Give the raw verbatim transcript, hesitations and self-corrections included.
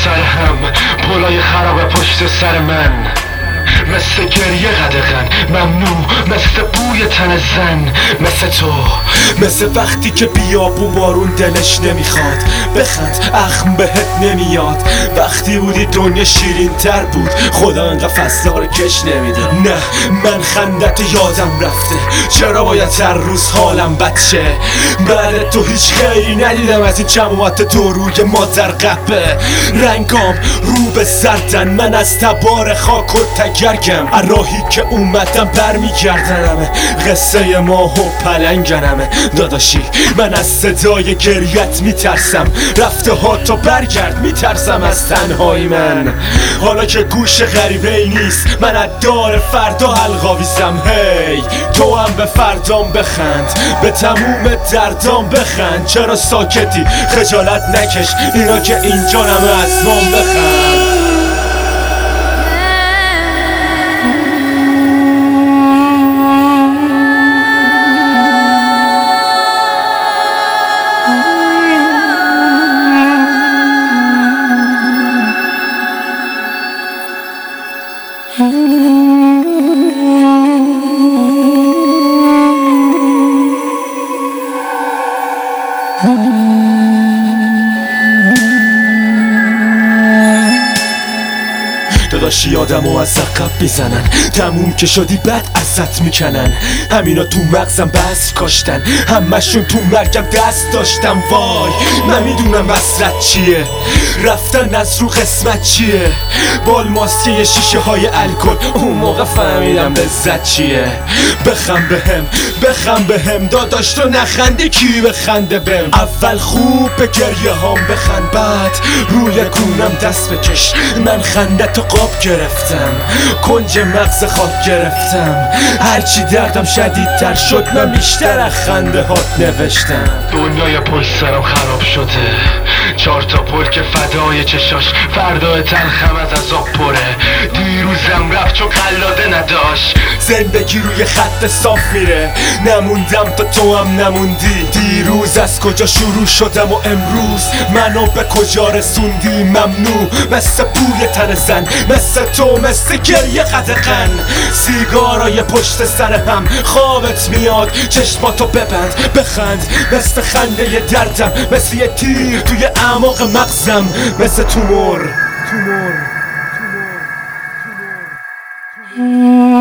سر هم، پلای خراب پشت سر من، مثل گریه قدغن ممنوع، مثل بوی تن زن، مثل تو، مثل وقتی که بیابون بارون دلش نمیخواد بخند اخم بهت نمیاد. وقتی بودی دنیا شیرین تر بود، خدا انقدر فصله رو کش نمیده. نه من خندت یادم رفته، چرا باید هر روز حالم بد شه؟ بعد تو هیچ خیری ندیدم از این جماعت دو روی مادر قبه. رنگام رو به زردن، من از تبار خاک و تگرگم، راهی که اومدم برمیگردنمه، قصه ماه و پلنگنمه. داداشی من از صدای گریت میترسم، رفته ها تا برگرد میترسم از تنهایی من. حالا که گوش غریبه ای نیست، من از دار فردا حلقاویزم. هی تو هم به فردام بخند، به تموم دردام بخند. چرا ساکتی؟ خجالت نکش، اینا که اینجا نمه از مام بخند. داداشی آدمو از عقب میزنن، تموم که شدی بعد ازت میکنن. همینا تو مغزم بس کاشتن، همشون تو مرگم دست داشتم. وای من میدونم وصلت چیه، رفتن از رو قسمت چیه. بال ماسکه شیشه های الکل، اون موقع فهمیدم لذت چیه. بخم بهم بخم بهم داداش، تو نخندی کی بخنده بهم؟ اول خوب به گریه هام بخند، بعد روی کونم دست بکش. من خندتو قاب گرفتم، کنج مغز خاک گرفتم. هرچی دردم شدیدتر شد، من بیشتر از خنده هات نوشتم. دنیای پشت سرم خراب شده، چهار تا پل که فدای چشاش، فردا تلخم از عذاب پره. دیروزم رفت چون قلاده نداشت، زندگی روی خط صاف میره. نموندم تا تو هم نموندی. دیروز از کجا شروع شدم و امروز منو به کجا رسوندی؟ ممنوع، مثل بوی تن زن، مثل تو، مثل گریه قدغن. سیگارای پشت سر هم، خوابت میاد چشماتو ببند بخند. مثل خنده دردم، مثل یه تیر توی اعماق مغزم، مثل تومور تومور تومور تومور.